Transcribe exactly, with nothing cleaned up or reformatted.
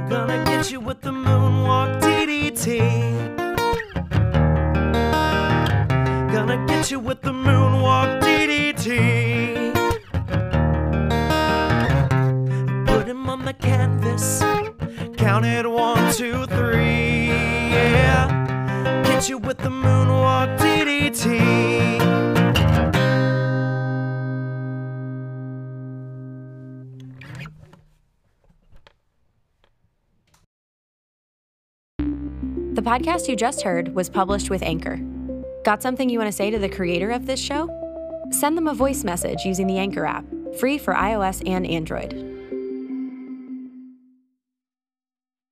Gonna get you with the moonwalk D D T. Gonna get you with the moonwalk D D T. Put him on the canvas, count it one, two, three, yeah. Get you with the moonwalk D D T. The podcast you just heard was published with Anchor. Got something you want to say to the creator of this show? Send them a voice message using the Anchor app, free for iOS and Android.